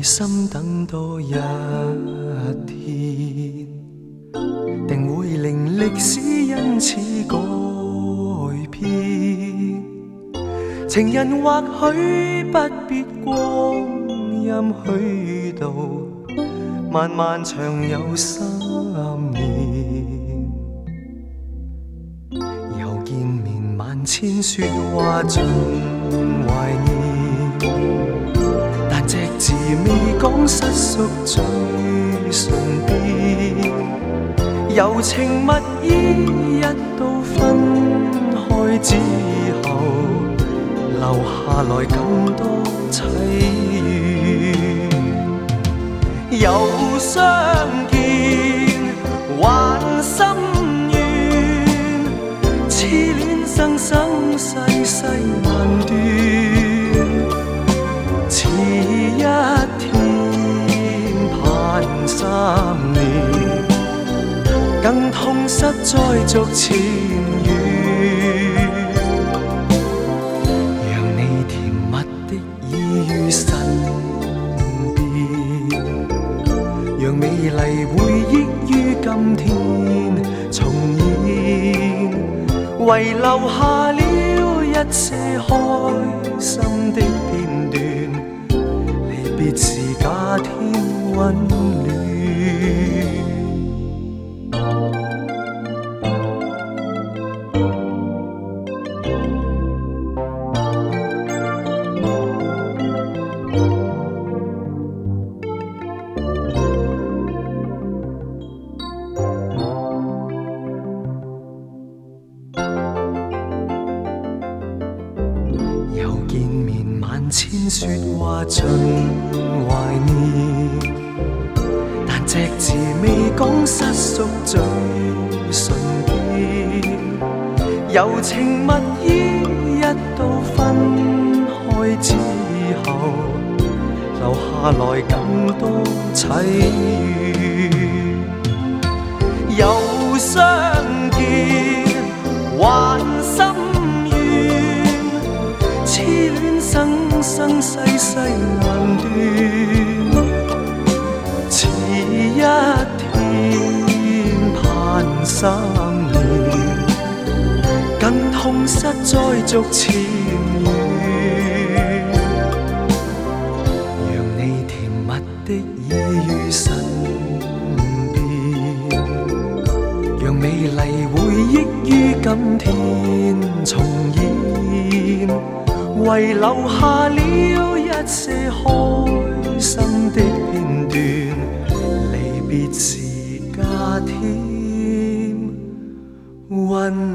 心等多一天，定會令歷史因此改變。情人或許不必光陰虛度，漫漫長有3年。又見面萬千說話盡懷念，但隻字未講失屬最唇邊。柔情蜜意一到分開之後，留下來更多淒怨。又相見還心願，痴戀生生世世難斷。似一天盼3年，更痛失再續前緣。讓你甜蜜的已於身邊，讓美麗回憶於今天重現，遺留下了一些開心的片段。離別時假天溫暖。又見面萬千說話盡懷念，但隻字未講失屬最唇邊。柔情蜜意一到分開之後，留下來更多淒怨。又相見還心願，痴戀生生世世難斷。似一天盼3年，更痛失再續前緣。讓你甜蜜的已於身邊，讓美麗回憶於今天重現，遺留下了一些開心的片段。離別時加添溫